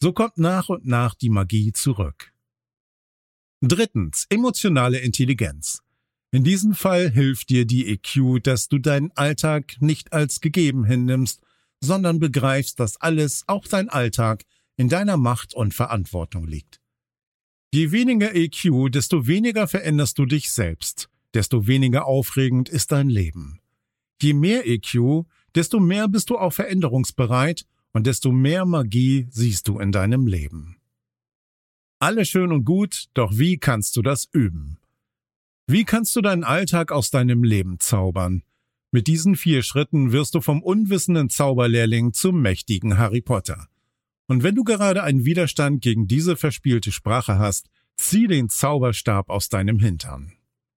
So kommt nach und nach die Magie zurück. Drittens, emotionale Intelligenz. In diesem Fall hilft dir die EQ, dass du deinen Alltag nicht als gegeben hinnimmst, sondern begreifst, dass alles, auch dein Alltag, in deiner Macht und Verantwortung liegt. Je weniger EQ, desto weniger veränderst du dich selbst, desto weniger aufregend ist dein Leben. Je mehr EQ, desto mehr bist du auch veränderungsbereit und desto mehr Magie siehst du in deinem Leben. Alles schön und gut, doch wie kannst du das üben? Wie kannst du deinen Alltag aus deinem Leben zaubern? Mit diesen 4 Schritten wirst du vom unwissenden Zauberlehrling zum mächtigen Harry Potter. Und wenn du gerade einen Widerstand gegen diese verspielte Sprache hast, zieh den Zauberstab aus deinem Hintern.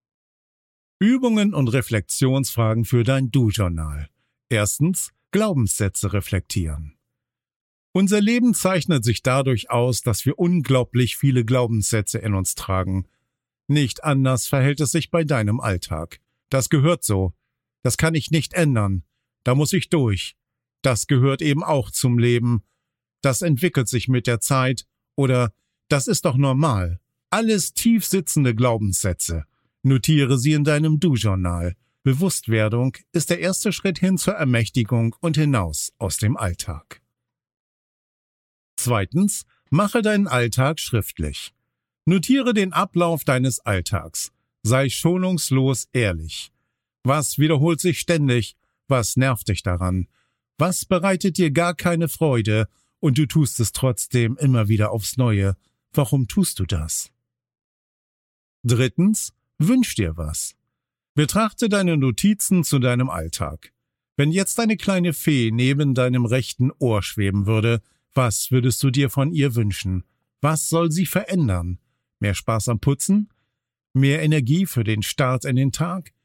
Übungen und Reflexionsfragen für dein Du-Journal. Erstens, Glaubenssätze reflektieren. Unser Leben zeichnet sich dadurch aus, dass wir unglaublich viele Glaubenssätze in uns tragen. Nicht anders verhält es sich bei deinem Alltag. Das gehört so. Das kann ich nicht ändern. Da muss ich durch. Das gehört eben auch zum Leben. Das entwickelt sich mit der Zeit. Oder das ist doch normal. Alles tief sitzende Glaubenssätze. Notiere sie in deinem Du-Journal. Bewusstwerdung ist der erste Schritt hin zur Ermächtigung und hinaus aus dem Alltag. Zweitens, mache deinen Alltag schriftlich. Notiere den Ablauf deines Alltags. Sei schonungslos ehrlich. Was wiederholt sich ständig? Was nervt dich daran? Was bereitet dir gar keine Freude und du tust es trotzdem immer wieder aufs Neue? Warum tust du das? Drittens, wünsch dir was. Betrachte deine Notizen zu deinem Alltag. Wenn jetzt eine kleine Fee neben deinem rechten Ohr schweben würde, was würdest du dir von ihr wünschen? Was soll sie verändern? Mehr Spaß am Putzen? Mehr Energie für den Start in den Tag?